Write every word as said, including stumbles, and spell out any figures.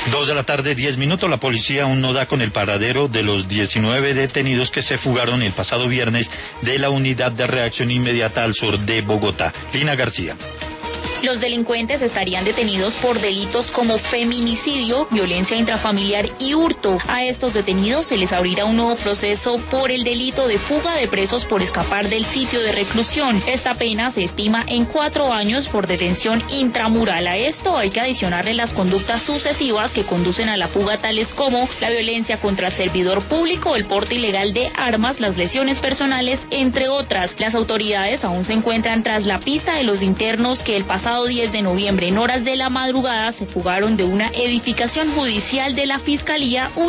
Dos de la tarde, diez minutos. La policía aún no da con el paradero de los diecinueve detenidos que se fugaron el pasado viernes de la unidad de reacción inmediata al sur de Bogotá. Lina García. Los delincuentes estarían detenidos por delitos como feminicidio, violencia intrafamiliar y hurto. A estos detenidos se les abrirá un nuevo proceso por el delito de fuga de presos por escapar del sitio de reclusión. Esta pena se estima en cuatro años por detención intramural. A esto hay que adicionarle las conductas sucesivas que conducen a la fuga, tales como la violencia contra el servidor público, el porte ilegal de armas, las lesiones personales, entre otras. Las autoridades aún se encuentran tras la pista de los internos que el pasado diez de noviembre, en horas de la madrugada, se fugaron de una edificación judicial de la Fiscalía.